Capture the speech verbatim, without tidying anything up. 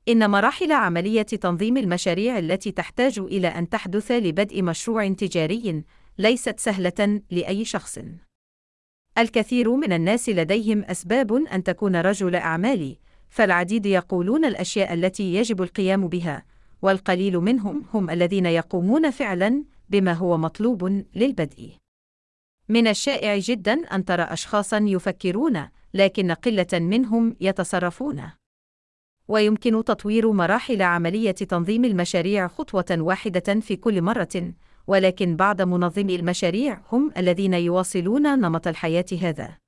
إن مراحل عملية تنظيم المشاريع التي تحتاج إلى أن تحدث لبدء مشروع تجاري ليست سهلة لأي شخص. الكثير من الناس لديهم أسباب أن تكون رجل أعمال، فالعديد يقولون الأشياء التي يجب القيام بها، والقليل منهم هم الذين يقومون فعلاً بما هو مطلوب للبدء. من الشائع جداً أن ترى أشخاصاً يفكرون، لكن قلة منهم يتصرفون. ويمكن تطوير مراحل عملية تنظيم المشاريع خطوة واحدة في كل مرة، ولكن بعض منظمي المشاريع هم الذين يواصلون نمط الحياة هذا.